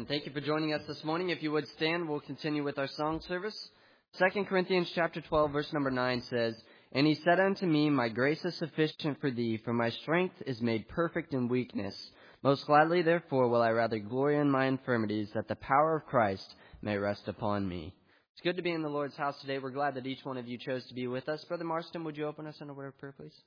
Thank you for joining us this morning. If you would stand, we'll continue with our song service. 2 Corinthians chapter 12, verse number 9 says, "And he said unto me, My grace is sufficient for thee, for my strength is made perfect in weakness. Most gladly, therefore, will I rather glory in my infirmities, that the power of Christ may rest upon me." It's good to be in the Lord's house today. We're glad that each one of you chose to be with us. Brother Marston, would you open us in a word of prayer, please?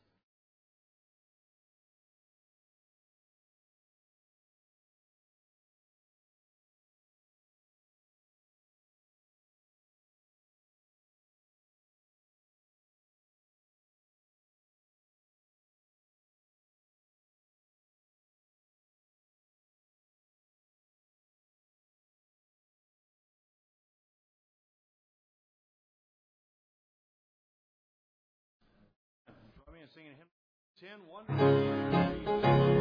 Join me in singing hymn 10, 1, 2, 3.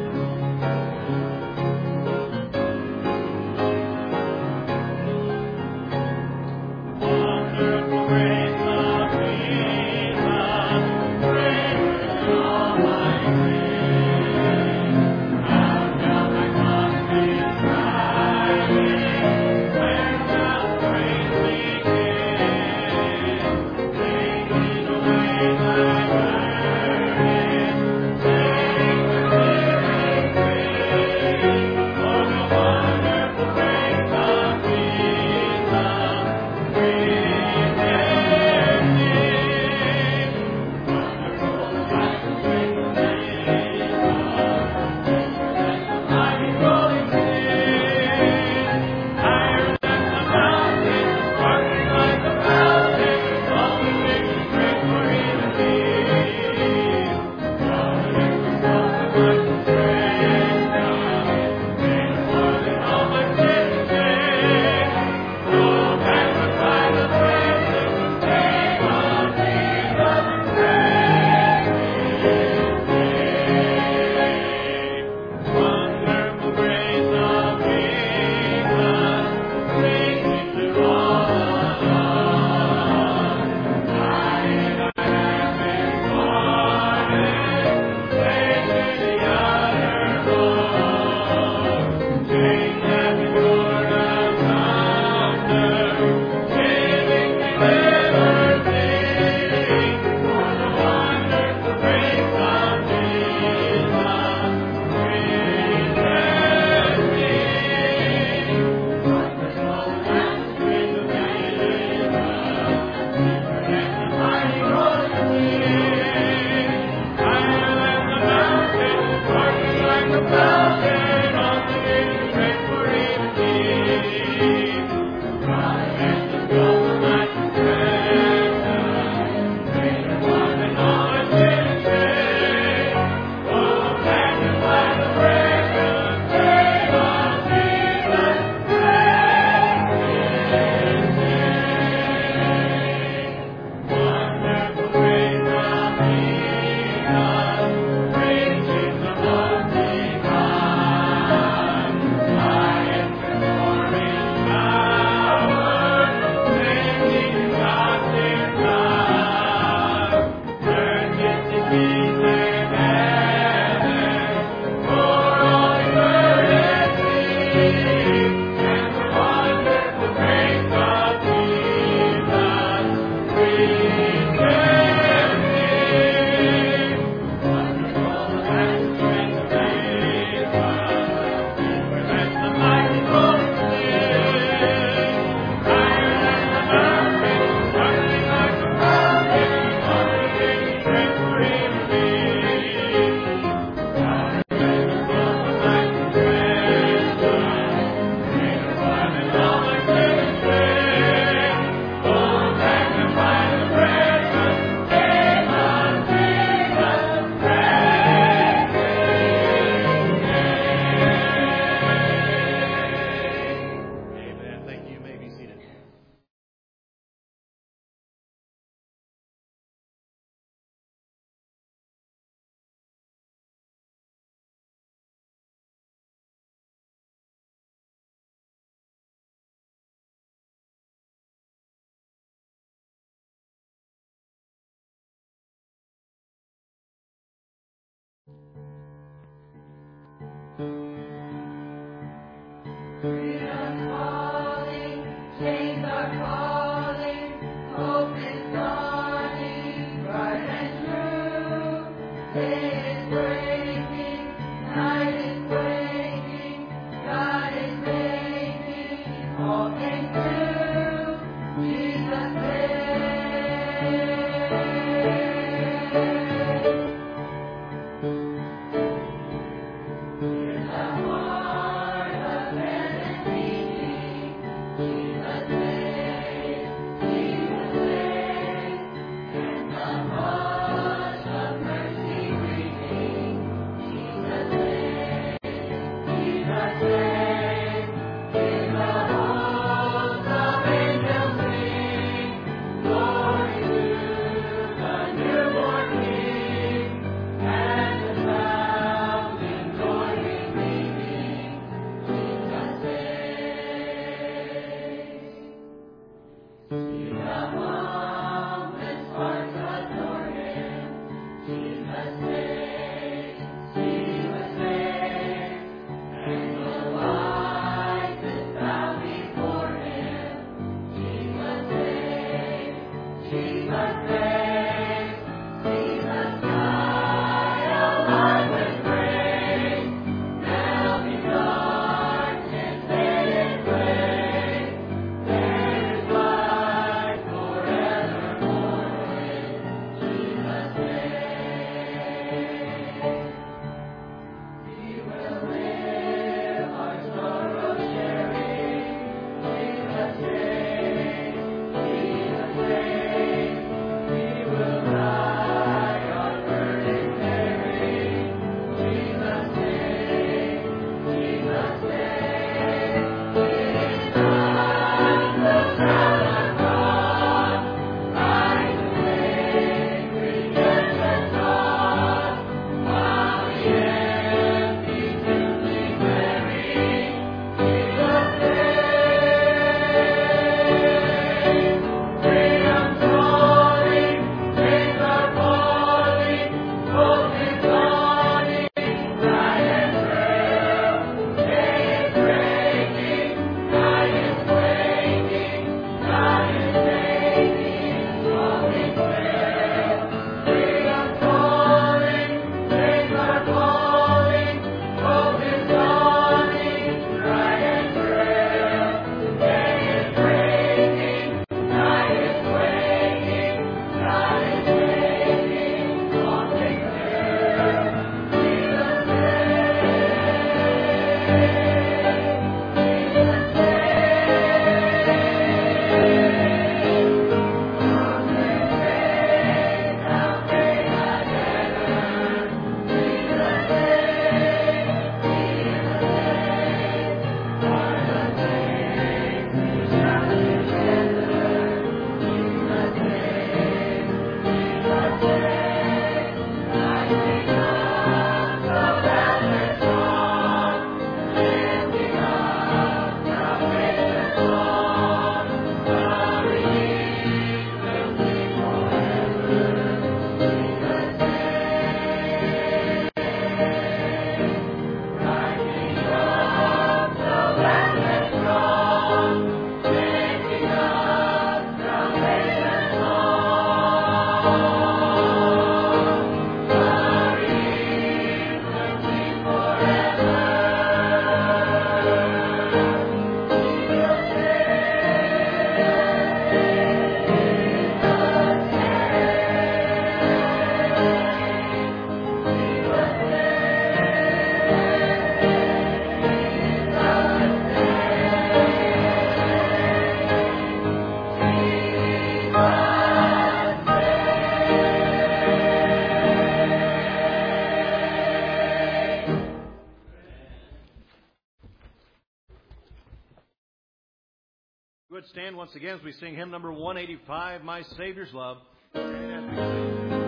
Would stand once again as we sing hymn number 185, My Savior's Love. And as we sing.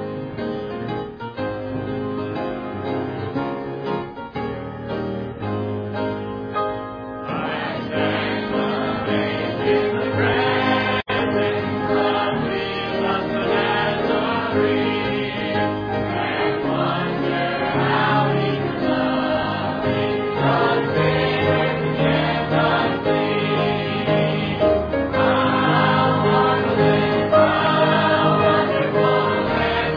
Wonderful land.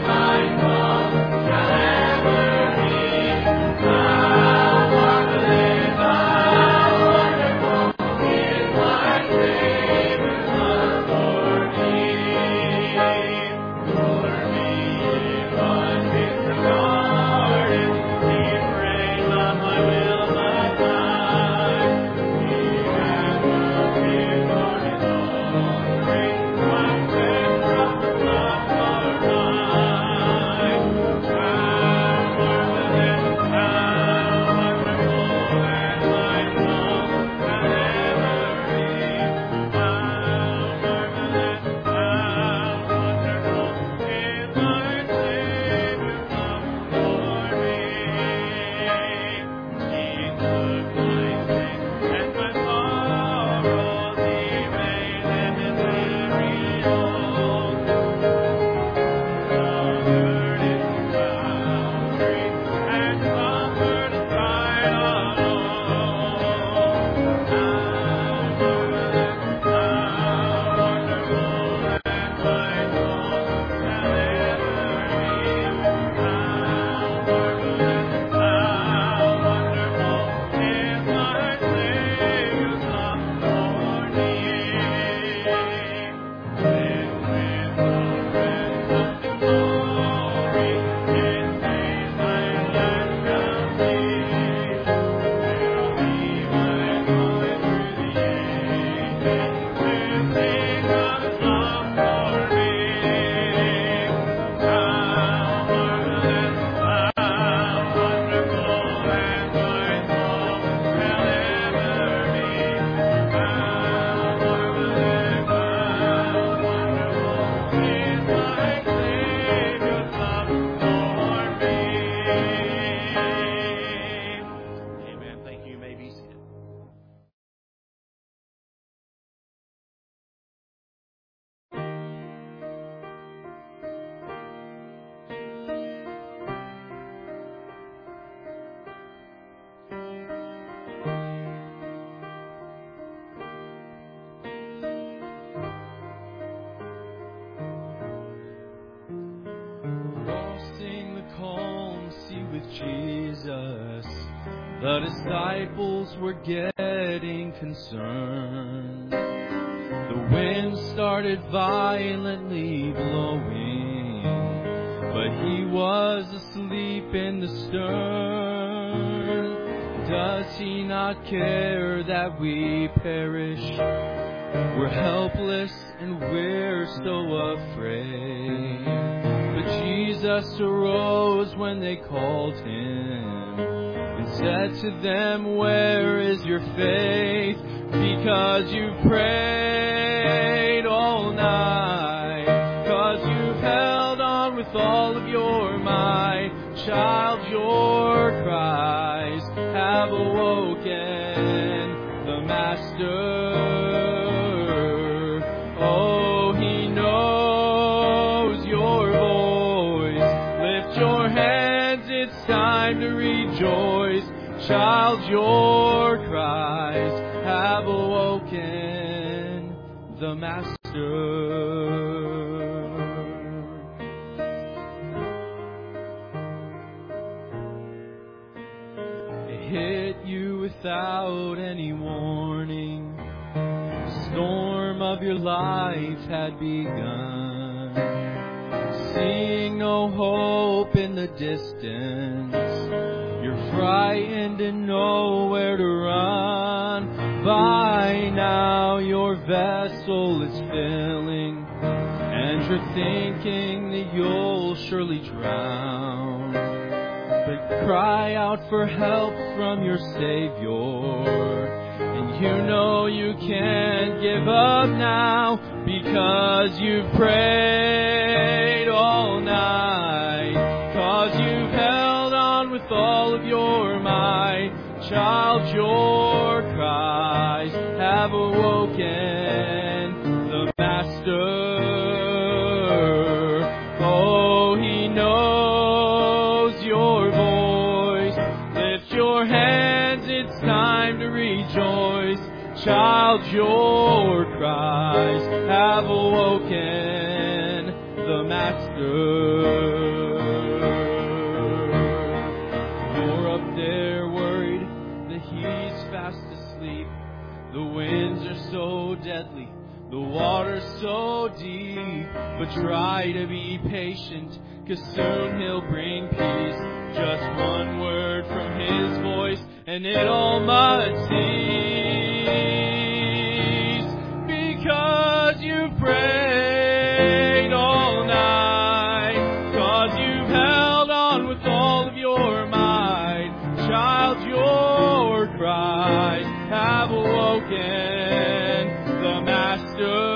Jesus, the disciples were getting concerned. The wind started violently blowing, but he was asleep in the stern. Does he not care that we perish? We're helpless and we're so afraid. But Jesus arose when they called him and said to them, where is your faith? Because you've prayed all night, 'cause you've held on with all of your might. Child, your cries have awoken the Master. Oh, he knows your voice. Lift your hands, it's time to rejoice. Child, your cries have awoken the Master. It hit you without any warning. The storm of your life had begun. Seeing no hope in the distance, you're frightened and nowhere to run. By now your vessel is filling, and you're thinking that you'll surely drown. But cry out for help from your Savior, and you know you can't give up now, because you've prayed all night, 'cause you've held on with all of your might. Child, your cries have awoken the Master. Oh, he knows your voice. Lift your hands, it's time to rejoice. Child, your cries have awoken the Master. You're up there worried that he's fast asleep. The winds are so deadly, the water's so deep. But try to be patient, 'cause soon he'll bring peace. Just one word from his voice and it all must cease. Because you've prayed all night, 'cause you've held on with all of your might. Child, your cries have awoken the Master.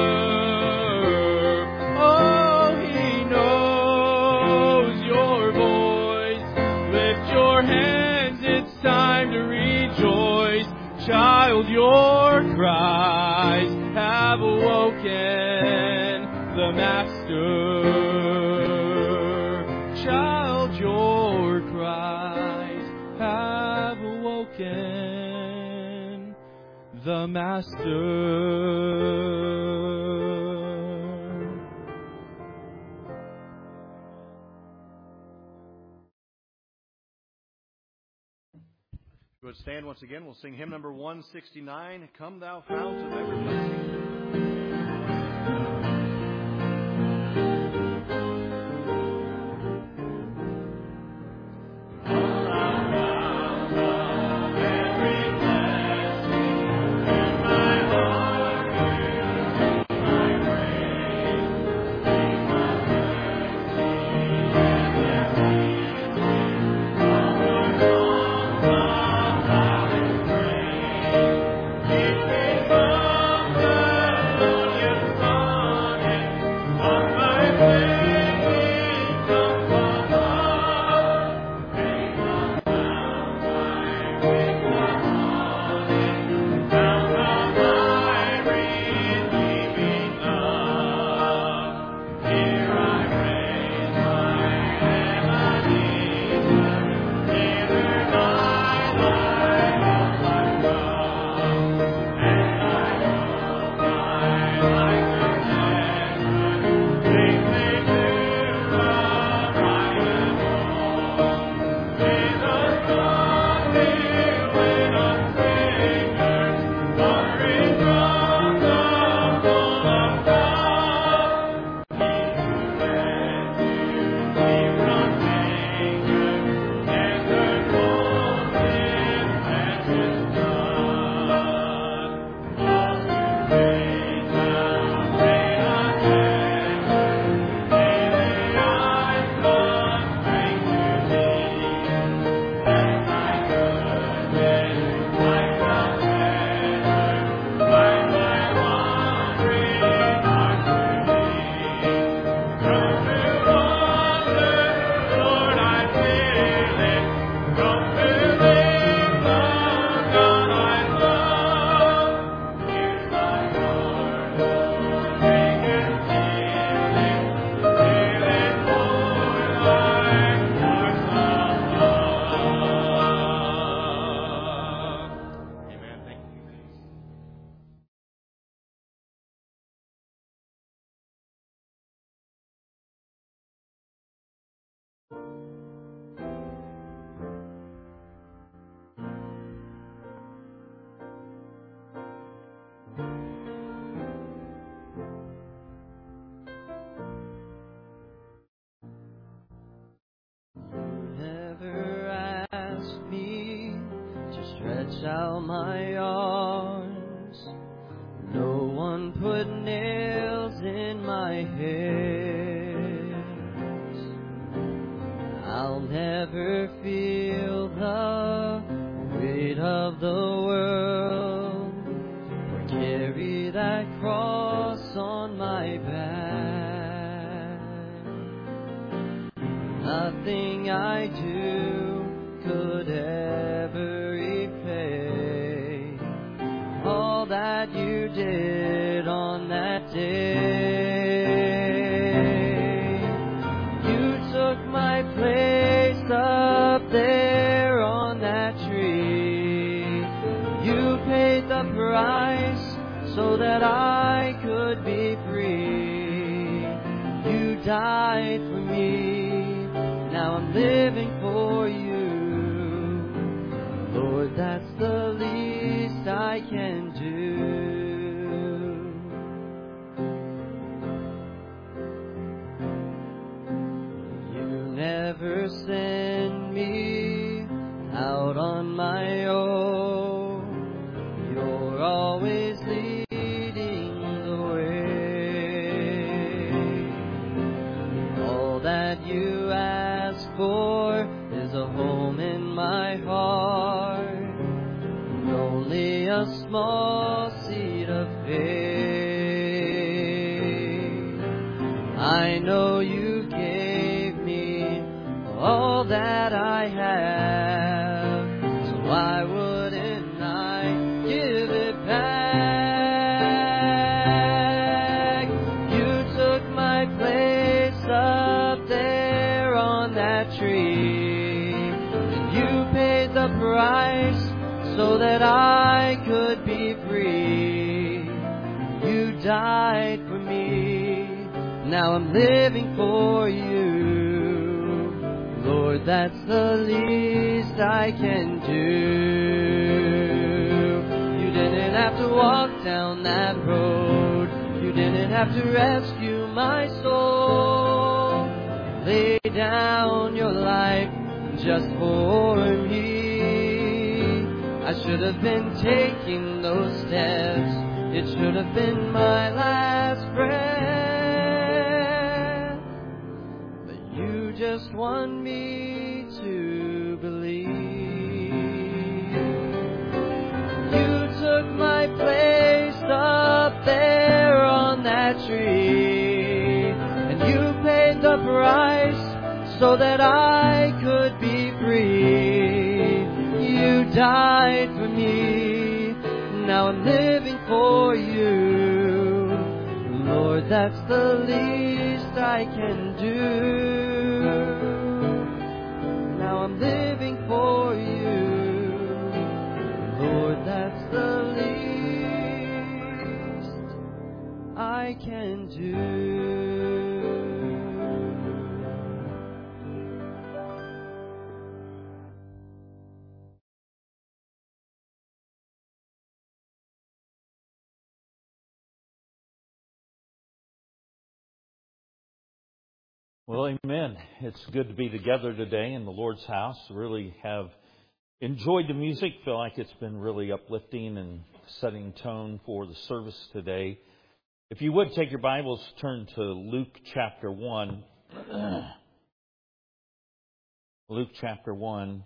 Oh, he knows your voice. Lift your hands, it's time to rejoice. Child, your cries have awoken the Master. Child, your cries have awoken the Master. Go ahead, stand once again. We'll sing hymn number 169, Come Thou Fount of Every Blessing. Come out my arms. No one put nails in my hands. I'll never feel the weight of the world or carry that cross on my back. Nothing I do could ever repay all that you did on that day. You took my place up there on that tree. You paid the price so that I could be free. You died for me, now I'm living for you. Lord, that's the least I can do. You never send me out on my own. You're always leading the way. All that you ask for is a home in my heart. Only a small seed of faith. I know you gave me all that I have, so why wouldn't I give it back? You took my place up there on that tree, and you paid the price so that I could be free. You died for me, now I'm living for you. Lord, that's the least I can do. You didn't have to walk down that road. You didn't have to rescue my soul. Lay down your life just for me. I should have been taking those steps. It should have been my last breath. But you just want me to believe. You took my place up there on that tree, and you paid the price so that I could be free. You died for me, now I'm living for you. Lord, that's the least I can do. Now I'm living for you. Lord, that's the least I can do. Well, amen. It's good to be together today in the Lord's house. Really have enjoyed the music. Feel like it's been really uplifting and setting tone for the service today. If you would take your Bibles, turn to Luke chapter 1. Luke chapter 1.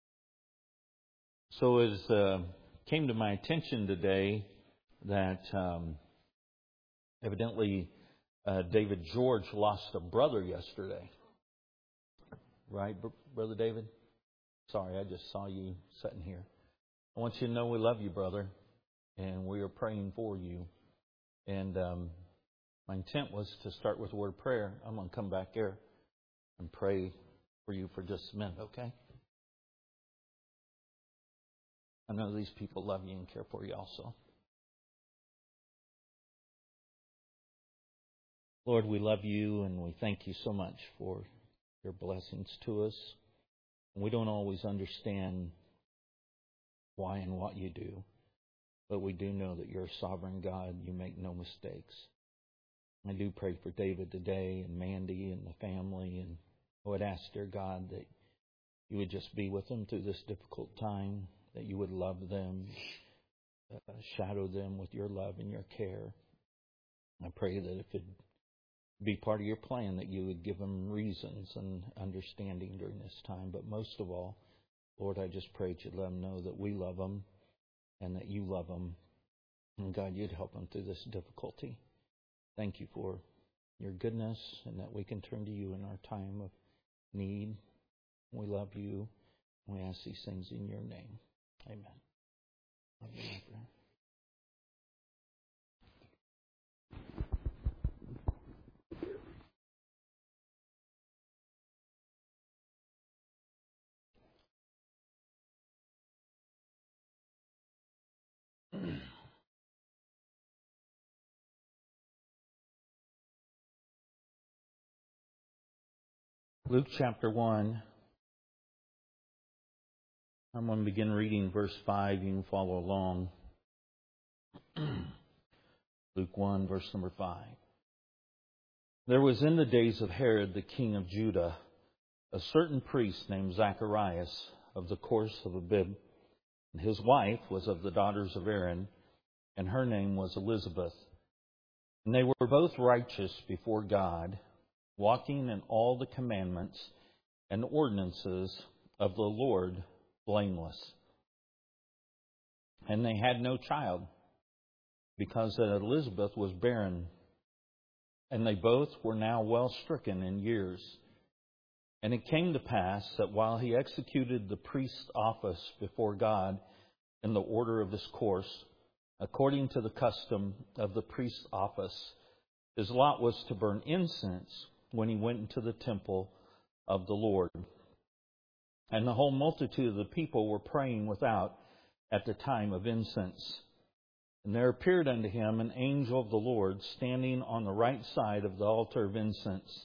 So it came to my attention today that evidently David George lost a brother yesterday. Right, Brother David? Sorry, I just saw you sitting here. I want you to know we love you, brother, and we are praying for you. And my intent was to start with a word of prayer. I'm going to come back here and pray for you for just a minute, okay? I know these people love you and care for you also. Lord, we love you and we thank you so much for your blessings to us. We don't always understand why and what you do, but we do know that you're a sovereign God. You make no mistakes. I do pray for David today and Mandy and the family, and I would ask, dear God, that you would just be with them through this difficult time. that you would love them, shadow them with your love and your care. I pray that if it be part of your plan, that you would give them reasons and understanding during this time. But most of all, Lord, I just pray that you'd let them know that we love them and that you love them. And God, you'd help them through this difficulty. Thank you for your goodness and that we can turn to you in our time of need. We love you. We ask these things in your name. Amen. Love you, my friend. Luke chapter 1. I'm going to begin reading verse 5. You can follow along. Luke 1, verse number 5. There was in the days of Herod, the king of Judah, a certain priest named Zacharias of the course of Abib. And his wife was of the daughters of Aaron, and her name was Elizabeth. And they were both righteous before God, walking in all the commandments and ordinances of the Lord blameless. And they had no child, because that Elizabeth was barren, and they both were now well stricken in years. And it came to pass that while he executed the priest's office before God in the order of his course, according to the custom of the priest's office, his lot was to burn incense when he went into the temple of the Lord. And the whole multitude of the people were praying without at the time of incense. And there appeared unto him an angel of the Lord standing on the right side of the altar of incense.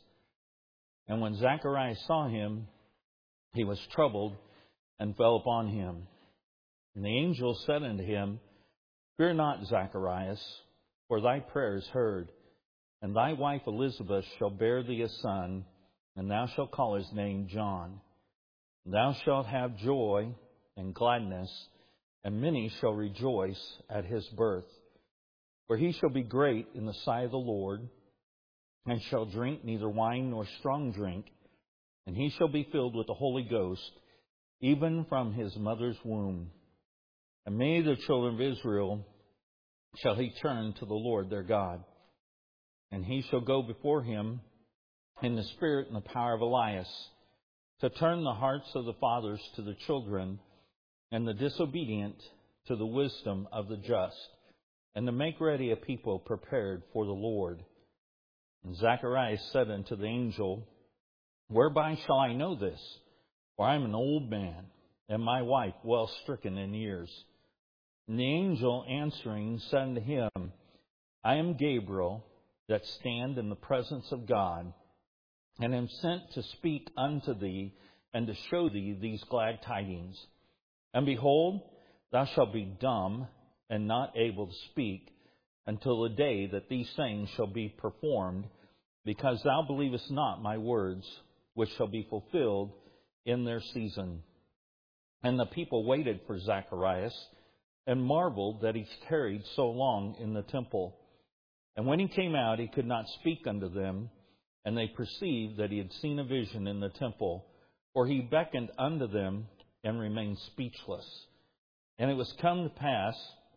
And when Zacharias saw him, he was troubled and fell upon him. And the angel said unto him, Fear not, Zacharias, for thy prayer is heard. And thy wife Elizabeth shall bear thee a son, and thou shalt call his name John. And thou shalt have joy and gladness, and many shall rejoice at his birth. For he shall be great in the sight of the Lord, and shall drink neither wine nor strong drink, and he shall be filled with the Holy Ghost, even from his mother's womb. And many of the children of Israel shall he turn to the Lord their God. And he shall go before him in the spirit and the power of Elias, to turn the hearts of the fathers to the children, and the disobedient to the wisdom of the just, and to make ready a people prepared for the Lord. And Zacharias said unto the angel, Whereby shall I know this? For I am an old man, and my wife well stricken in years. And the angel answering said unto him, I am Gabriel, that stand in the presence of God, and am sent to speak unto thee, and to show thee these glad tidings. And behold, thou shalt be dumb, and not able to speak, until the day that these things shall be performed, because thou believest not my words, which shall be fulfilled in their season. And the people waited for Zacharias, and marveled that he tarried so long in the temple. And when he came out, he could not speak unto them, and they perceived that he had seen a vision in the temple, for he beckoned unto them and remained speechless. And it was come to pass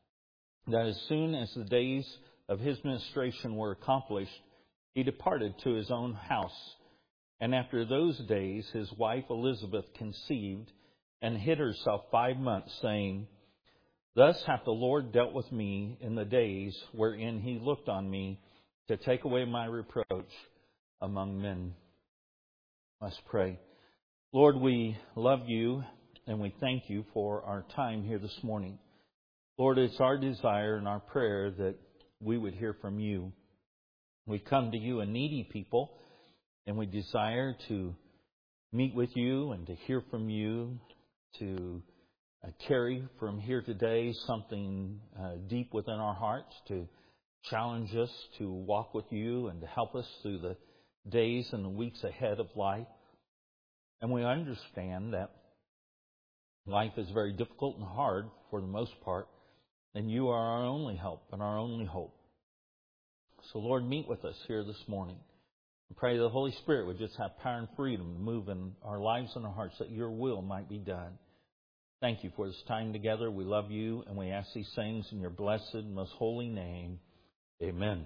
that as soon as the days of his ministration were accomplished, he departed to his own house. And after those days his wife Elizabeth conceived, and hid herself 5 months, saying, Thus hath the Lord dealt with me in the days wherein he looked on me to take away my reproach among men. Let's pray. Lord, we love you and we thank you for our time here this morning. Lord, it's our desire and our prayer that we would hear from you. We come to you a needy people, and we desire to meet with you and to hear from you, to carry from here today something deep within our hearts, to challenge us to walk with you and to help us through the days and the weeks ahead of life. And we understand that Life is very difficult and hard for the most part, and you are our only help and our only hope. So, Lord, meet with us here this morning. I pray the Holy Spirit would just have power and freedom to move in our lives and our hearts, that your will might be done. Thank you for this time together. We love you, and we ask these things in your blessed, most holy name. Amen.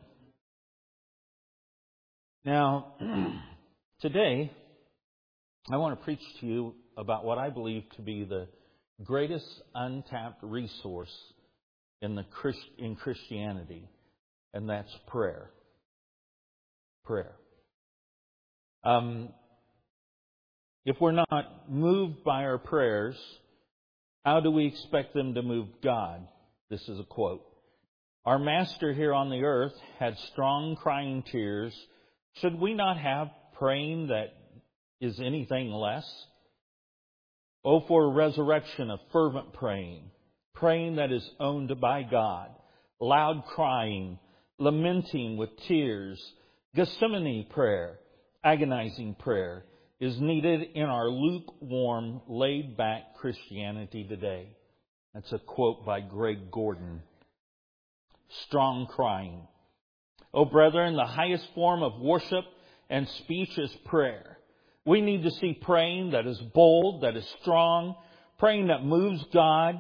Now, today, I want to preach to you about what I believe to be the greatest untapped resource in Christianity, and that's prayer. Prayer. If we're not moved by our prayers, how do we expect them to move God? This is a quote. Our Master here on the earth had strong crying tears. Should we not have praying that is anything less? Oh, for a resurrection of fervent praying, praying that is owned by God, loud crying, lamenting with tears, Gethsemane prayer, agonizing prayer is needed in our lukewarm, laid-back Christianity today. That's a quote by Greg Gordon. Strong crying. Oh, brethren, the highest form of worship and speech is prayer. We need to see praying that is bold, that is strong, praying that moves God.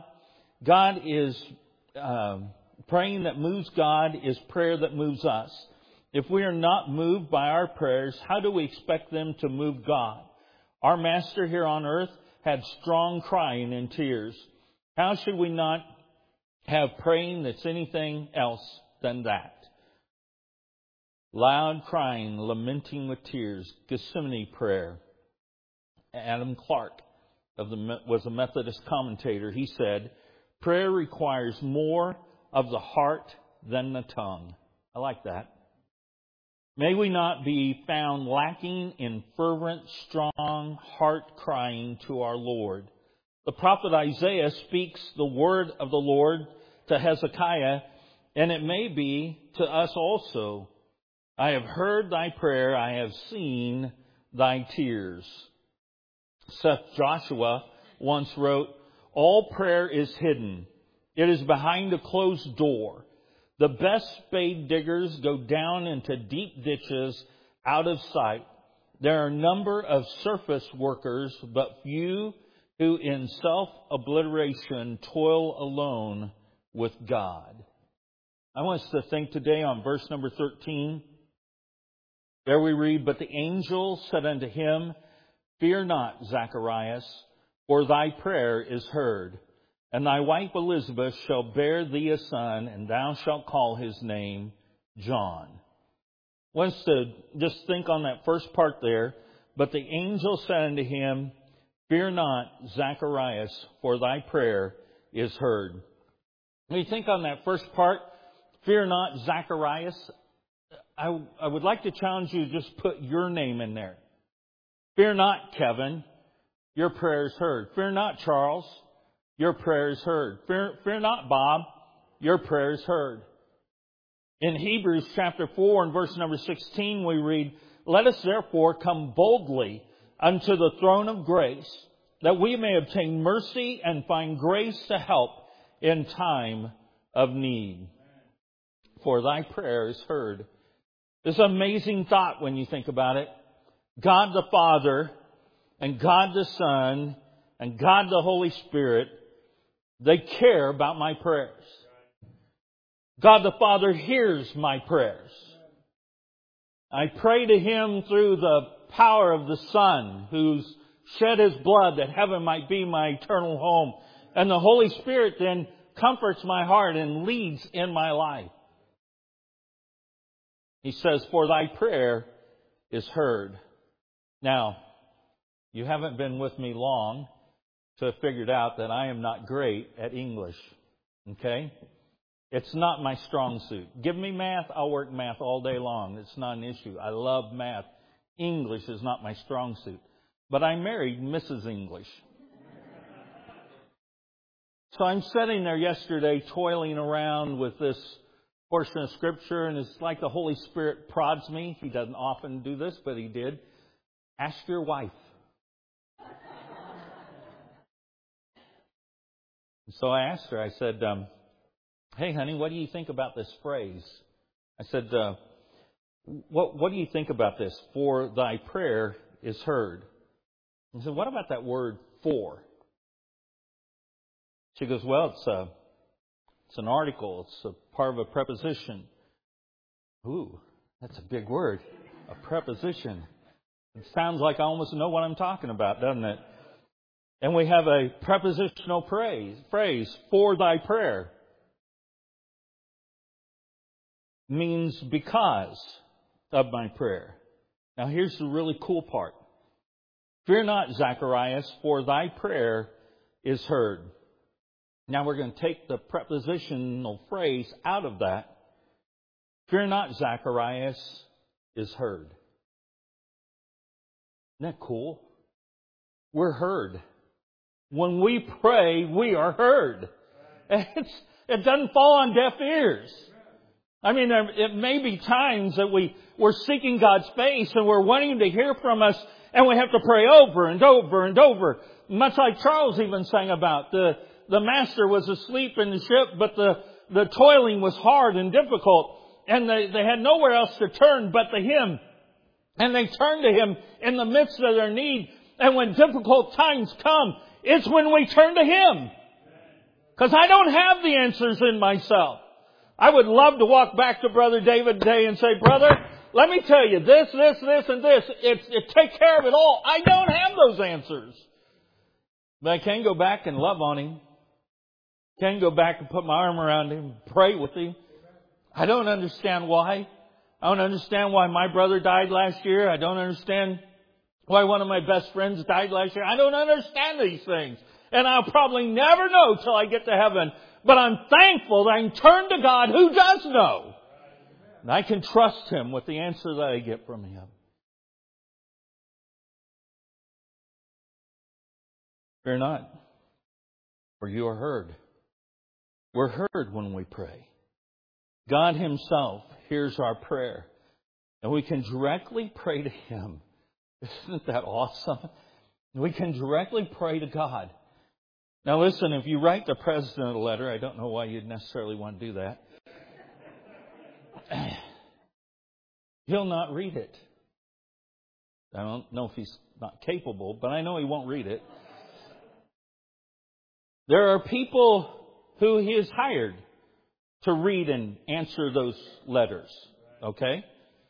Praying that moves God is prayer that moves us. If we are not moved by our prayers, how do we expect them to move God? Our Master here on earth had strong crying and tears. How should we not have praying that's anything else than that? Loud crying, lamenting with tears, Gethsemane prayer. Adam Clark was a Methodist commentator. He said, prayer requires more of the heart than the tongue. I like that. May we not be found lacking in fervent, strong heart crying to our Lord. The prophet Isaiah speaks the word of the Lord to Hezekiah, and it may be to us also. I have heard thy prayer, I have seen thy tears. Seth Joshua once wrote, all prayer is hidden. It is behind a closed door. The best spade diggers go down into deep ditches out of sight. There are a number of surface workers, but few who in self-obliteration toil alone with God. I want us to think today on verse number 13. There we read, but the angel said unto him, fear not, Zacharias, for thy prayer is heard. And thy wife Elizabeth shall bear thee a son, and thou shalt call his name John. I want us to just think on that first part there. But the angel said unto him, fear not, Zacharias, for thy prayer is heard. When you think on that first part, fear not, Zacharias, I would like to challenge you to just put your name in there. Fear not, Kevin, your prayer is heard. Fear not, Charles, your prayer is heard. Fear not, Bob, your prayer is heard. In Hebrews chapter 4 and verse number 16 we read, let us therefore come boldly unto the throne of grace, that we may obtain mercy and find grace to help in time of need. For thy prayer is heard. It's an amazing thought when you think about it. God the Father and God the Son and God the Holy Spirit, they care about my prayers. God the Father hears my prayers. I pray to Him through the power of the Son, who's shed His blood that heaven might be my eternal home. And the Holy Spirit then comforts my heart and leads in my life. He says, for thy prayer is heard. Now, you haven't been with me long to have figured out that I am not great at English. Okay? It's not my strong suit. Give me math, I'll work math all day long. It's not an issue. I love math. English is not my strong suit. But I married Mrs. English. So I'm sitting there yesterday toiling around with this portion of Scripture, and it's like the Holy Spirit prods me. He doesn't often do this, but He did. Ask your wife. So I asked her, I said, hey, honey, what do you think about this phrase? I said, what do you think about this? For thy prayer is heard. I said, what about that word for? She goes, well, it's an article. It's a part of a preposition. Ooh, that's a big word. A preposition. It sounds like I almost know what I'm talking about, doesn't it? And we have a prepositional phrase, for thy prayer. Means because of my prayer. Now here's the really cool part. Fear not, Zacharias, for thy prayer is heard. Now we're going to take the prepositional phrase out of that. Fear not, Zacharias is heard. Isn't that cool? We're heard. When we pray, we are heard. It doesn't fall on deaf ears. I mean, it may be times that we're seeking God's face and we're wanting Him to hear from us, and we have to pray over and over and over. Much like Charles even sang about. The master was asleep in the ship, but the toiling was hard and difficult. And they had nowhere else to turn but to Him. And they turned to Him in the midst of their need. And when difficult times come, it's when we turn to Him. Because I don't have the answers in myself. I would love to walk back to Brother David today and say, brother, let me tell you this, and this. It take care of it all. I don't have those answers. But I can go back and love on Him. Can go back and put my arm around Him, pray with Him. I don't understand why. I don't understand why my brother died last year. I don't understand why one of my best friends died last year. I don't understand these things. And I'll probably never know till I get to heaven. But I'm thankful that I can turn to God who does know. And I can trust Him with the answer that I get from Him. Fear not, for you are heard. We're heard when we pray. God Himself hears our prayer. And we can directly pray to Him. Isn't that awesome? We can directly pray to God. Now listen, if you write the president a letter, I don't know why you'd necessarily want to do that. He'll not read it. I don't know if he's not capable, but I know he won't read it. There are people who He has hired to read and answer those letters. Okay?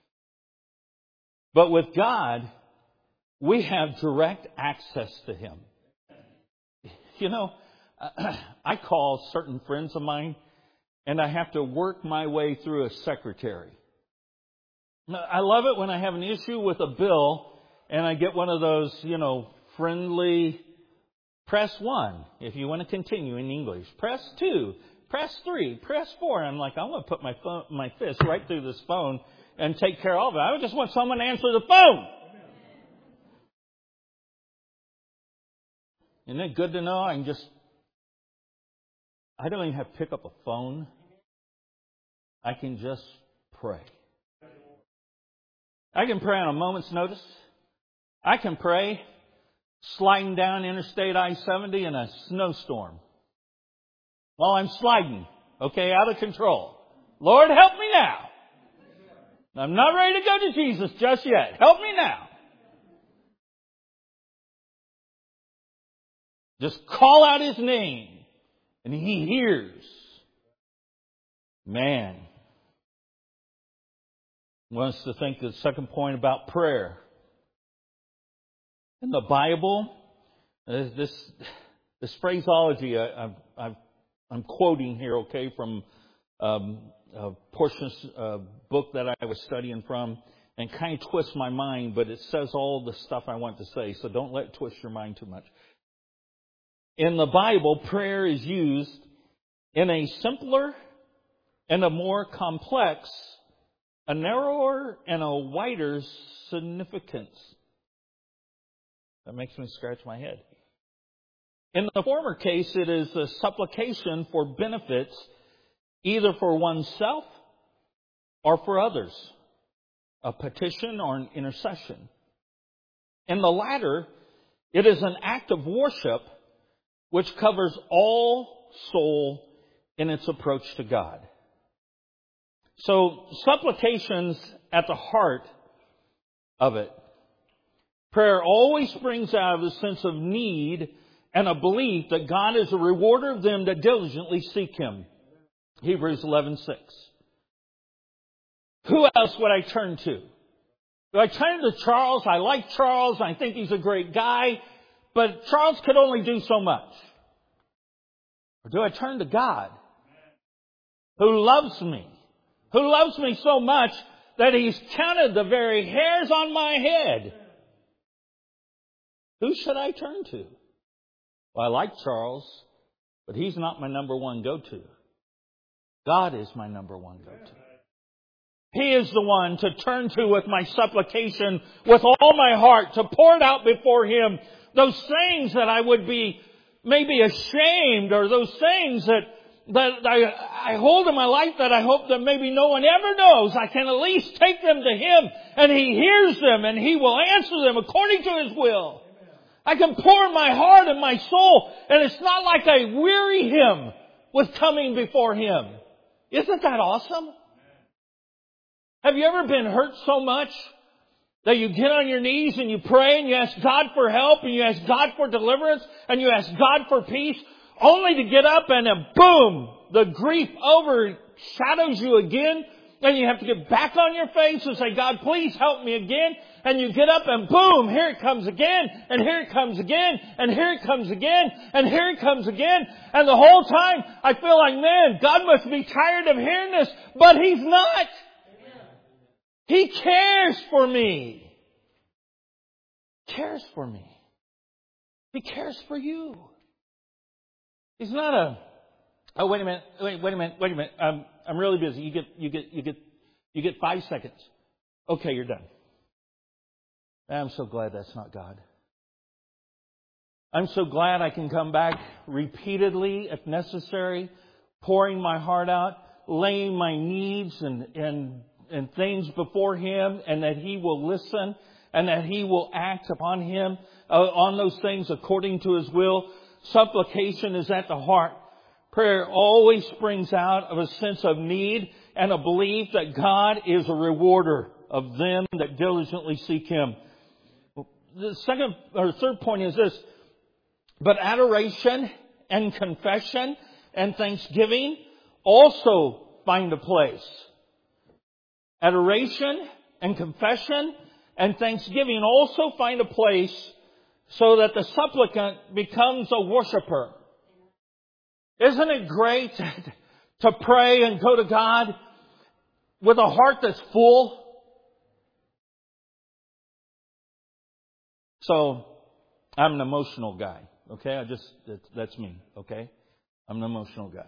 But with God, we have direct access to Him. You know, I call certain friends of mine and I have to work my way through a secretary. I love it when I have an issue with a bill and I get one of those, friendly press 1 if you want to continue in English. Press 2, press 3, press 4. I'm like, I'm going to put my fist right through this phone and take care of all of it. I just want someone to answer the phone. Isn't it good to know I don't even have to pick up a phone. I can just pray. I can pray on a moment's notice. I can pray sliding down Interstate I-70 in a snowstorm. While I'm sliding, out of control. Lord, help me now. I'm not ready to go to Jesus just yet. Help me now. Just call out His name, and He hears. Man. I want us to think the second point about prayer. In the Bible, this phraseology I'm quoting here, from a portion of book that I was studying from, and kind of twists my mind, but it says all the stuff I want to say, so don't let it twist your mind too much. In the Bible, prayer is used in a simpler and a more complex, a narrower and a wider significance. That makes me scratch my head. In the former case, it is a supplication for benefits, either for oneself or for others, a petition or an intercession. In the latter, it is an act of worship which covers all soul in its approach to God. So supplication's at the heart of it. Prayer always springs out of a sense of need and a belief that God is a rewarder of them that diligently seek Him. Hebrews 11:6. Who else would I turn to? Do I turn to Charles? I like Charles. I think he's a great guy. But Charles could only do so much. Or do I turn to God, who loves me? Who loves me so much that He's counted the very hairs on my head? Who should I turn to? Well, I like Charles, but he's not my number one go-to. God is my number one go-to. He is the one to turn to with my supplication, with all my heart, to pour it out before Him. Those things that I would be maybe ashamed, or those things that I hold in my life that I hope that maybe no one ever knows, I can at least take them to Him, and He hears them, and He will answer them according to His will. I can pour my heart and my soul, and it's not like I weary Him with coming before Him. Isn't that awesome? Have you ever been hurt so much that you get on your knees and you pray and you ask God for help and you ask God for deliverance and you ask God for peace, only to get up and then boom, the grief overshadows you again, and you have to get back on your face and say, God, please help me again. And you get up and boom, here it comes again, and here it comes again, and here it comes again, and here it comes again. And the whole time I feel like, man, God must be tired of hearing this, but He's not. He cares for me. He cares for me. He cares for you. He's not a, oh, wait a minute. I'm really busy. You get 5 seconds. Okay, you're done. I'm so glad that's not God. I'm so glad I can come back repeatedly, if necessary, pouring my heart out, laying my needs and things before Him, and that He will listen and that He will act upon Him on those things according to His will. Supplication is at the heart. Prayer always springs out of a sense of need and a belief that God is a rewarder of them that diligently seek Him. The third point is this. But adoration and confession and thanksgiving also find a place. Adoration and confession and thanksgiving also find a place so that the supplicant becomes a worshiper. Isn't it great to pray and go to God with a heart that's full? So, I'm an emotional guy, okay? That's me, okay? I'm an emotional guy.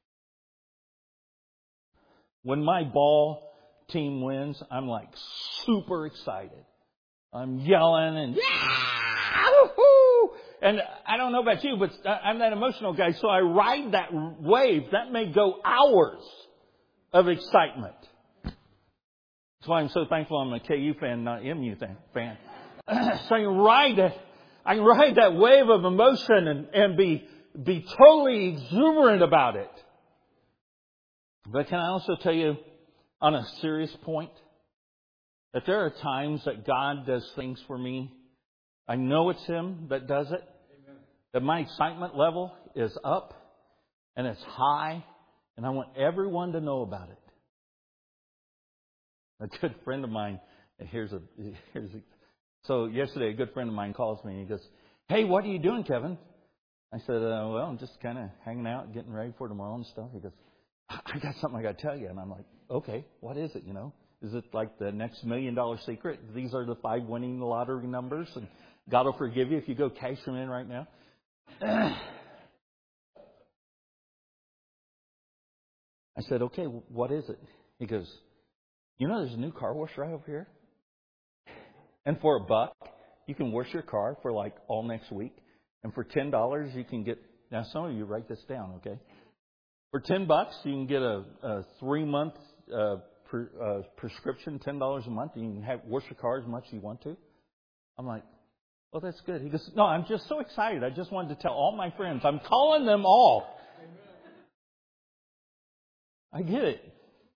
When my ball team wins, I'm like super excited. I'm yelling and woo-hoo! And I don't know about you, but I'm that emotional guy, so I ride that wave. That may go hours of excitement. That's why I'm so thankful I'm a KU fan, not MU fan. So I can ride that wave of emotion and be totally exuberant about it. But can I also tell you, on a serious point, that there are times that God does things for me. I know it's Him that does it. Amen. That my excitement level is up and it's high, and I want everyone to know about it. A good friend of mine, so yesterday a good friend of mine calls me and he goes, "Hey, what are you doing, Kevin?" I said, well, I'm just kind of hanging out, getting ready for tomorrow and stuff. He goes, "I got something I got to tell you." And I'm like, "Okay, what is it, you know? Is it like the next $1 million secret? These are the 5 winning lottery numbers, and God will forgive you if you go cash them in right now." I said, "Okay, what is it?" He goes, "You know there's a new car wash right over here? And for $1, you can wash your car for like all next week. And for $10, you can get..." Now, some of you write this down, okay? For $10, you can get a 3-month prescription, $10 a month. You can wash your car as much as you want to. I'm like, "Well, that's good." He goes, "No, I'm just so excited. I just wanted to tell all my friends. I'm calling them all. I get it.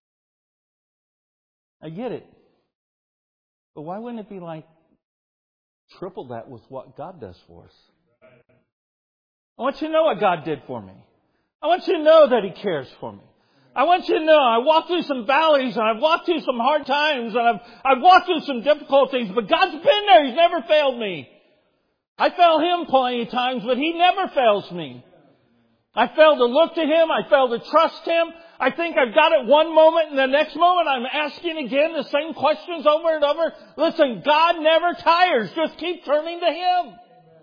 I get it. But why wouldn't it be like triple that with what God does for us? I want you to know what God did for me. I want you to know that He cares for me. I want you to know I walked through some valleys and I've walked through some hard times and I've walked through some difficulties, but God's been there. He's never failed me. I failed Him plenty of times, but He never fails me. I failed to look to Him. I failed to trust Him. I think I've got it one moment and the next moment I'm asking again the same questions over and over. Listen, God never tires. Just keep turning to Him.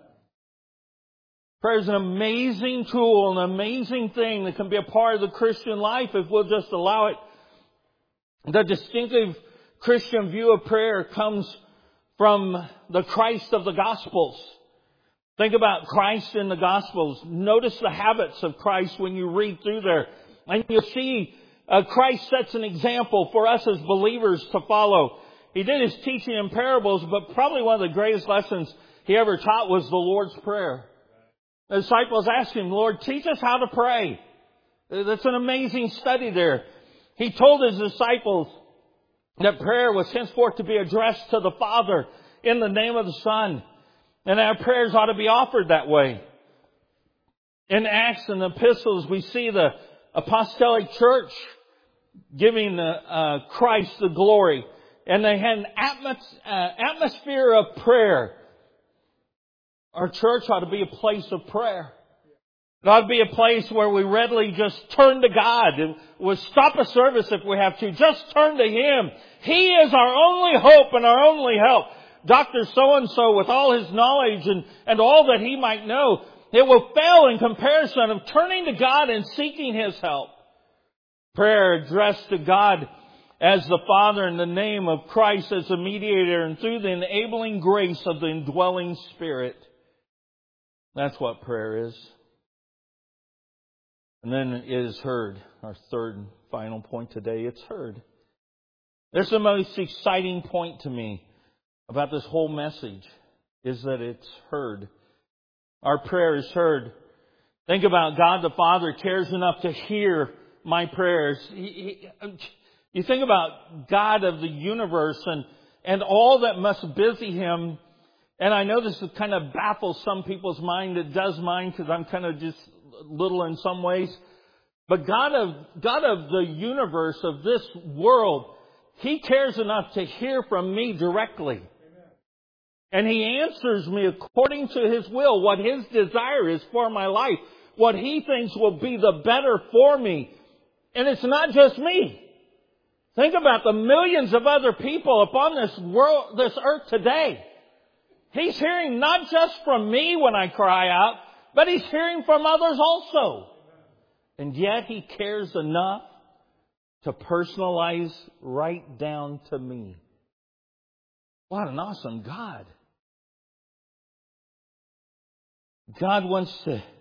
Prayer is an amazing tool, an amazing thing that can be a part of the Christian life if we'll just allow it. The distinctive Christian view of prayer comes from the Christ of the Gospels. Think about Christ in the Gospels. Notice the habits of Christ when you read through there. And you'll see Christ sets an example for us as believers to follow. He did His teaching in parables, but probably one of the greatest lessons He ever taught was the Lord's Prayer. The disciples asked Him, Lord, teach us how to pray. That's an amazing study there. He told His disciples that prayer was henceforth to be addressed to the Father in the name of the Son. And our prayers ought to be offered that way. In Acts and Epistles, we see the apostolic church giving Christ the glory. And they had an atmosphere of prayer. Our church ought to be a place of prayer. It ought to be a place where we readily just turn to God. We'll stop a service if we have to. Just turn to Him. He is our only hope and our only help. Dr. So-and-so, with all his knowledge and all that he might know, it will fail in comparison of turning to God and seeking His help. Prayer addressed to God as the Father in the name of Christ as the mediator and through the enabling grace of the indwelling Spirit. That's what prayer is. And then it is heard. Our third and final point today, it's heard. There's the most exciting point to me about this whole message, is that it's heard. Our prayer is heard. Think about God the Father cares enough to hear my prayers. You think about God of the universe and all that must busy Him. And I know this kind of baffles some people's mind. It does mine because I'm kind of just little in some ways. But God of the universe, of this world, He cares enough to hear from me directly. And He answers me according to His will, what His desire is for my life, what He thinks will be the better for me. And it's not just me. Think about the millions of other people upon this world, this earth today. He's hearing not just from me when I cry out, but He's hearing from others also. And yet He cares enough to personalize right down to me. What an awesome God. God wants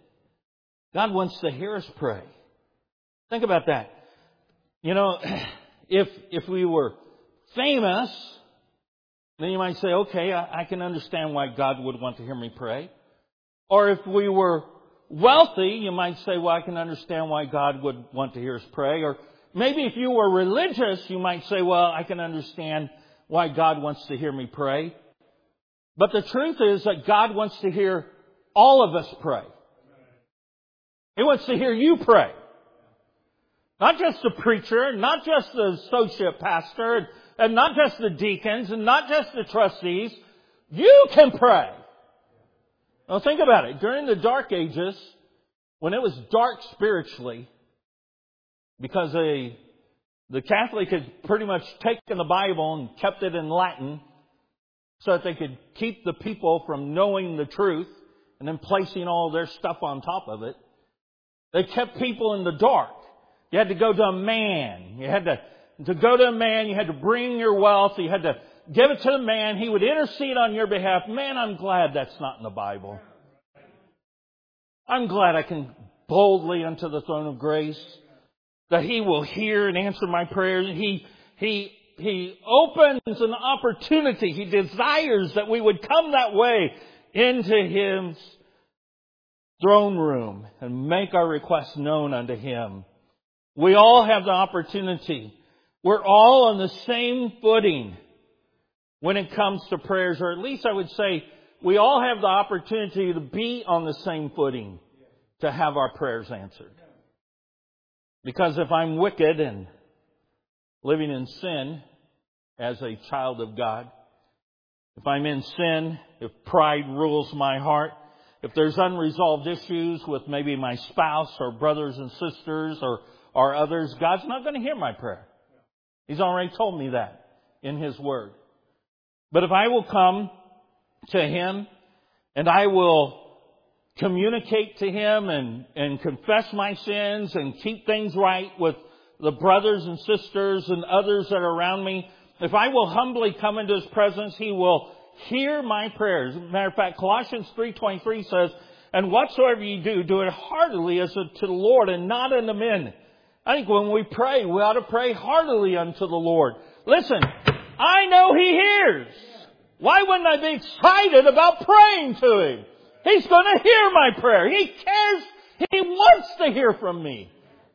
to hear us pray. Think about that. You know, if we were famous, then you might say, okay, I can understand why God would want to hear me pray. Or if we were wealthy, you might say, well, I can understand why God would want to hear us pray. Or maybe if you were religious, you might say, well, I can understand why God wants to hear me pray. But the truth is that God wants to hear all of us pray. He wants to hear you pray. Not just the preacher, not just the associate pastor, and not just the deacons, and not just the trustees. You can pray. Now think about it. During the Dark Ages, when it was dark spiritually, because the Catholic had pretty much taken the Bible and kept it in Latin so that they could keep the people from knowing the truth and then placing all their stuff on top of it. They kept people in the dark. You had to go to a man. You had to go to a man. You had to bring your wealth. You had to give it to the man. He would intercede on your behalf. Man, I'm glad that's not in the Bible. I'm glad I can boldly unto the throne of grace, that He will hear and answer my prayers. He opens an opportunity. He desires that we would come that way into His throne room and make our requests known unto Him. We all have the opportunity. We're all on the same footing when it comes to prayers, or at least I would say we all have the opportunity to be on the same footing to have our prayers answered. Because if I'm wicked and living in sin as a child of God, if I'm in sin, if pride rules my heart, if there's unresolved issues with maybe my spouse or brothers and sisters or others, God's not going to hear my prayer. He's already told me that in His Word. But if I will come to Him and I will communicate to Him and confess my sins and keep things right with the brothers and sisters and others that are around me, if I will humbly come into His presence, He will hear my prayers. As a matter of fact, Colossians 3:23 says, "And whatsoever you do, do it heartily as to the Lord and not unto men." I think when we pray, we ought to pray heartily unto the Lord. Listen, I know He hears. Why wouldn't I be excited about praying to Him? He's going to hear my prayer. He cares. He wants to hear from me.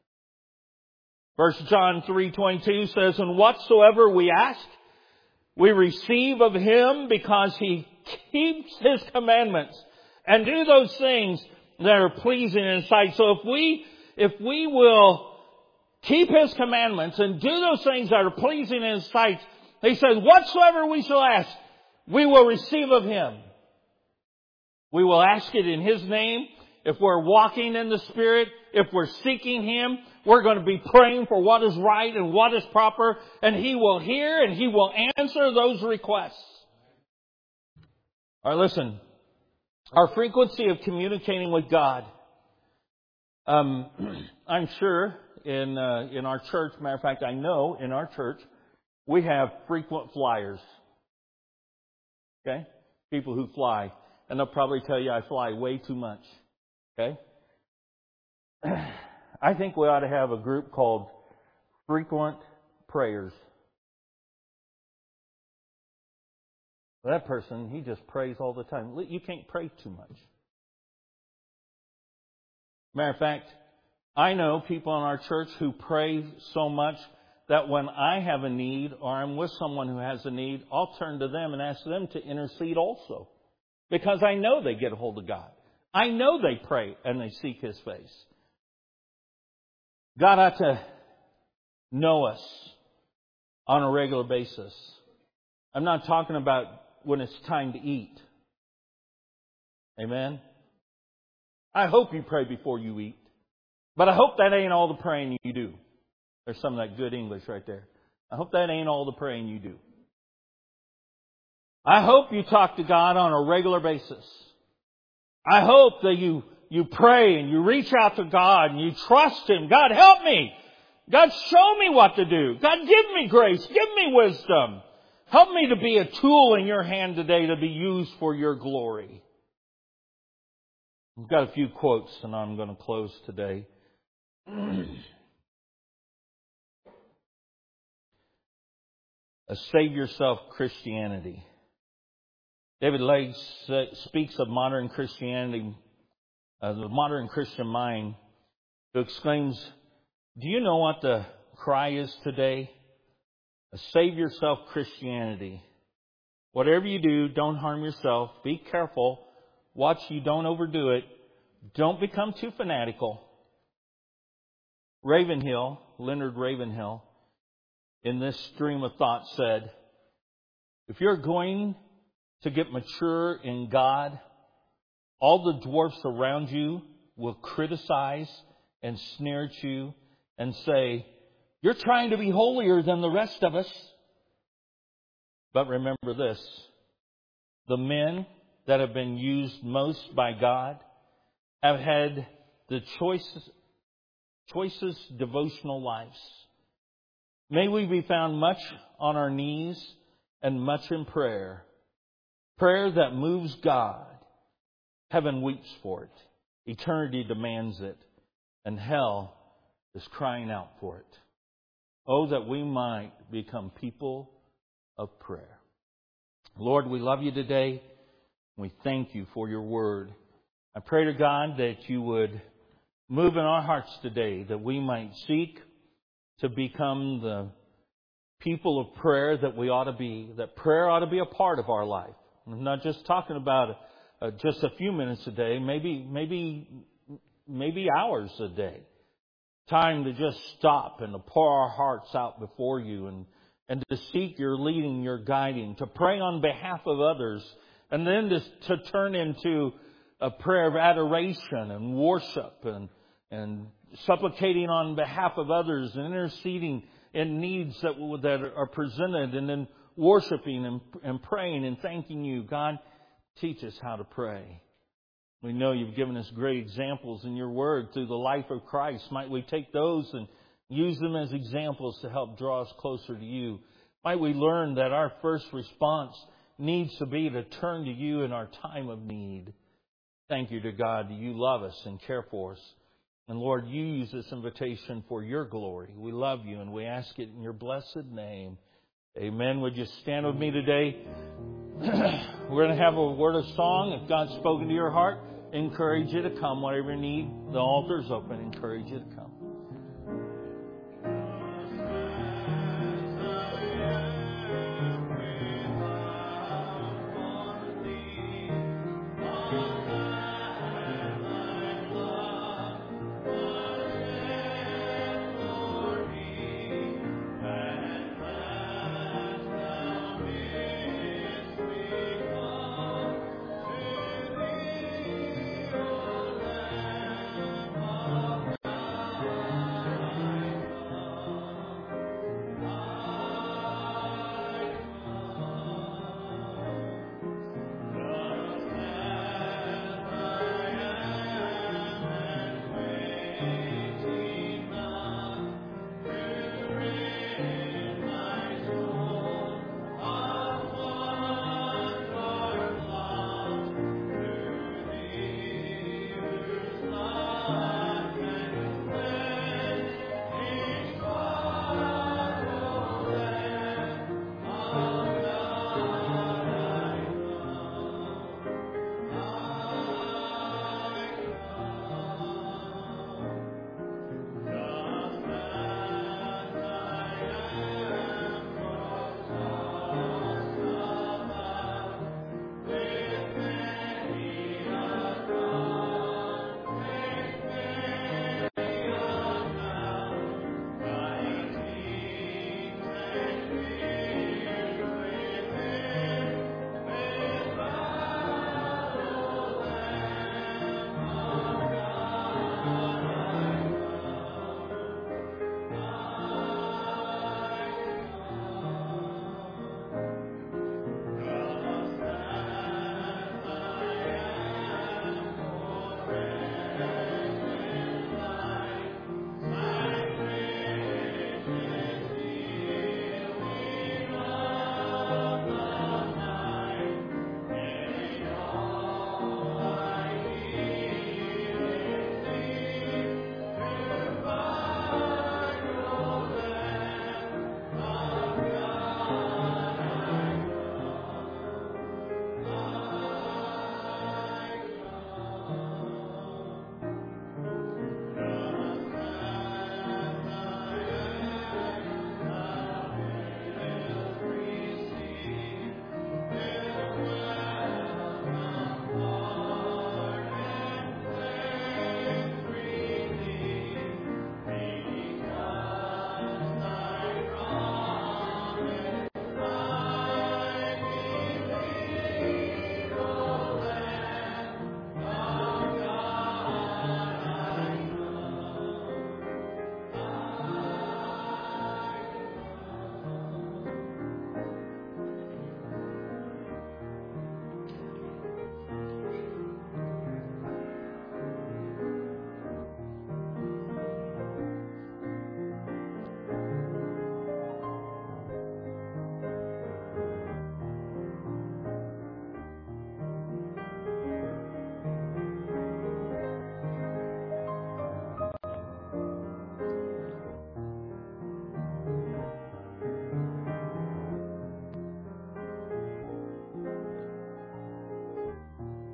1 John 3:22 says, "And whatsoever we ask, we receive of Him because He keeps His commandments and do those things that are pleasing in His sight." So if we will keep His commandments and do those things that are pleasing in His sight, He says, whatsoever we shall ask, we will receive of Him. We will ask it in His name. If we're walking in the Spirit, if we're seeking Him, we're going to be praying for what is right and what is proper, and He will hear and He will answer those requests. All right, listen. Our frequency of communicating with God. I'm sure in our church, matter of fact, I know in our church, we have frequent flyers. Okay? People who fly. And they'll probably tell you I fly way too much. Okay? I think we ought to have a group called Frequent Prayers. That person, he just prays all the time. You can't pray too much. Matter of fact, I know people in our church who pray so much that when I have a need or I'm with someone who has a need, I'll turn to them and ask them to intercede also. Because I know they get a hold of God. I know they pray and they seek His face. God ought to know us on a regular basis. I'm not talking about when it's time to eat. Amen? I hope you pray before you eat. But I hope that ain't all the praying you do. There's some of that good English right there. I hope that ain't all the praying you do. I hope you talk to God on a regular basis. I hope that you pray and you reach out to God and you trust Him. God, help me. God, show me what to do. God, give me grace. Give me wisdom. Help me to be a tool in Your hand today to be used for Your glory. I've got a few quotes and I'm going to close today. A Save Yourself Christianity. David Legg speaks of modern Christianity, the modern Christian mind, who exclaims, "Do you know what the cry is today? A Save Yourself Christianity. Whatever you do, don't harm yourself. Be careful. Watch you don't overdo it. Don't become too fanatical." Ravenhill, Leonard Ravenhill, in this stream of thought said, "If you're going to get mature in God, all the dwarfs around you will criticize and sneer at you and say, 'You're trying to be holier than the rest of us.' But remember this, the men that have been used most by God have had the choicest devotional lives. May we be found much on our knees and much in prayer. Prayer that moves God. Heaven weeps for it. Eternity demands it. And hell is crying out for it. Oh, that we might become people of prayer." Lord, we love You today. We thank You for Your word. I pray to God that You would move in our hearts today, that we might seek to become the people of prayer that we ought to be, that prayer ought to be a part of our life. I'm not just talking about just a few minutes a day, maybe hours a day. Time to just stop and to pour our hearts out before you and to seek your leading, your guiding, to pray on behalf of others, and then to turn into a prayer of adoration and worship and supplicating on behalf of others and interceding in needs that are presented, and then worshiping and praying and thanking you. God, teach us how to pray. We know you've given us great examples in your word through the life of Christ. Might we take those and use them as examples to help draw us closer to you? Might we learn that our first response needs to be to turn to you in our time of need. Thank you to God that you love us and care for us. And Lord, you use this invitation for your glory. We love you and we ask it in your blessed name. Amen. Would you stand with me today? We're going to have a word of song. If God's spoken to your heart, encourage you to come. Whatever you need, the altar's open. Encourage you to come.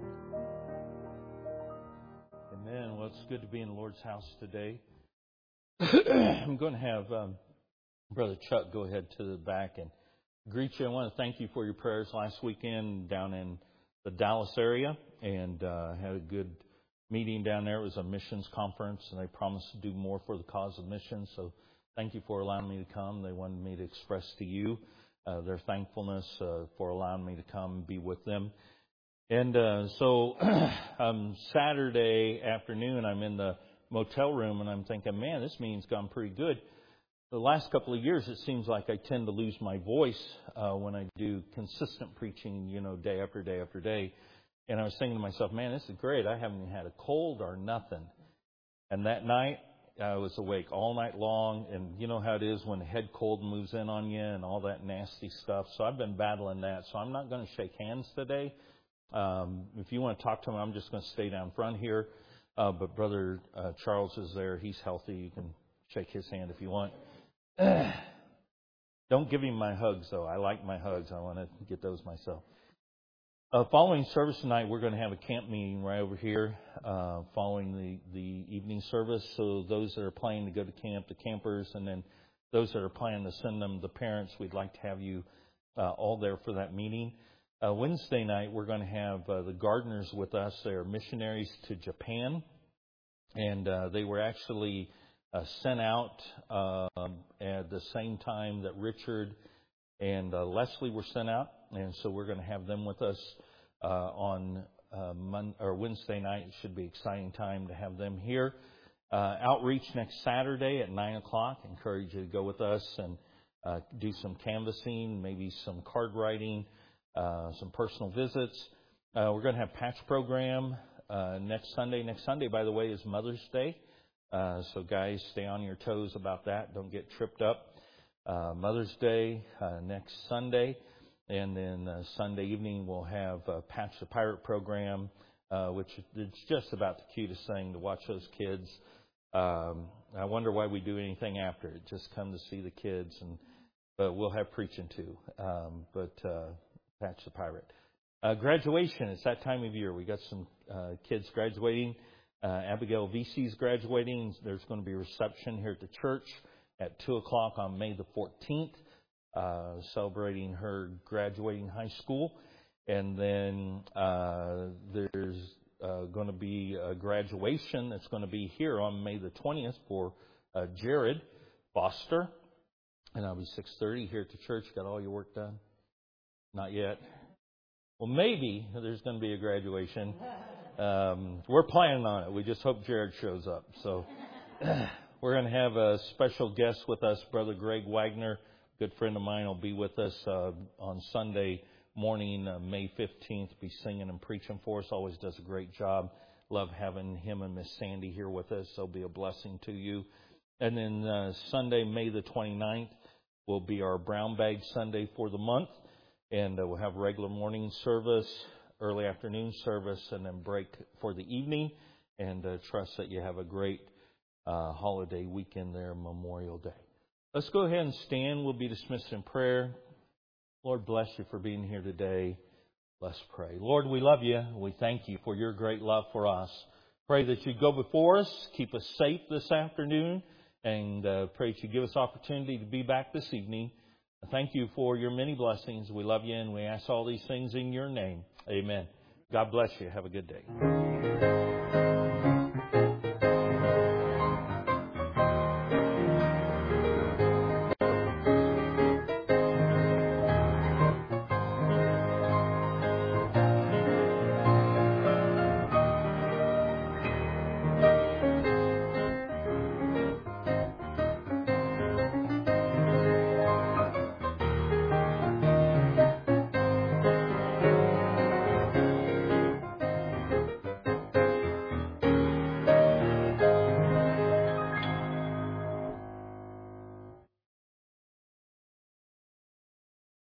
It's good to be in the Lord's house today. I'm going to have Brother Chuck go ahead to the back and greet you. I want to thank you for your prayers last weekend down in the Dallas area, and had a good meeting down there. It was a missions conference, and they promised to do more for the cause of missions. So thank you for allowing me to come. They wanted me to express to you their thankfulness for allowing me to come and be with them. And so Saturday afternoon, I'm in the motel room, and I'm thinking, man, this meeting's gone pretty good. The last couple of years, it seems like I tend to lose my voice when I do consistent preaching, day after day after day. And I was thinking to myself, man, this is great. I haven't even had a cold or nothing. And that night, I was awake all night long. And you know how it is when the head cold moves in on you and all that nasty stuff. So I've been battling that. So I'm not going to shake hands today. If you want to talk to him, I'm just going to stay down front here. But Brother Charles is there. He's healthy. You can shake his hand if you want. Don't give him my hugs, though. I like my hugs. I want to get those myself. Following service tonight, we're going to have a camp meeting right over here following the evening service. So those that are planning to go to camp, the campers, and then those that are planning to send them, the parents, we'd like to have you all there for that meeting. Wednesday night, we're going to have the gardeners with us. They're missionaries to Japan, and they were actually sent out at the same time that Richard and Leslie were sent out, and so we're going to have them with us on Wednesday night. It should be an exciting time to have them here. Outreach next Saturday at 9 o'clock. I encourage you to go with us and do some canvassing, maybe some card writing, some personal visits. We're going to have patch program next Sunday. Next Sunday, by the way, is Mother's Day. So guys, stay on your toes about that. Don't get tripped up. Mother's Day next Sunday. And then Sunday evening we'll have Patch the Pirate program, which is just about the cutest thing to watch those kids. I wonder why we do anything after it. Just come to see the kids, but we'll have preaching too. Patch the Pirate. Graduation, it's that time of year. We got some kids graduating. Abigail VC's graduating. There's going to be a reception here at the church at 2 o'clock on May the 14th, celebrating her graduating high school. And then there's going to be a graduation that's going to be here on May the 20th for Jared Foster. And I'll be 6:30 here at the church. Got all your work done? Not yet. Well, maybe there's going to be a graduation. We're planning on it. We just hope Jared shows up. So we're going to have a special guest with us, Brother Greg Wagner, good friend of mine, will be with us on Sunday morning, May 15th, be singing and preaching for us. Always does a great job. Love having him and Miss Sandy here with us. They'll be a blessing to you. And then Sunday, May the 29th, will be our Brown Bag Sunday for the month. And we'll have regular morning service, early afternoon service, and then break for the evening. And trust that you have a great holiday weekend there, Memorial Day. Let's go ahead and stand. We'll be dismissed in prayer. Lord, bless you for being here today. Let's pray. Lord, we love you. We thank you for your great love for us. Pray that you go before us, keep us safe this afternoon, and pray that you give us opportunity to be back this evening. Thank you for your many blessings. We love you, and we ask all these things in your name. Amen. God bless you. Have a good day.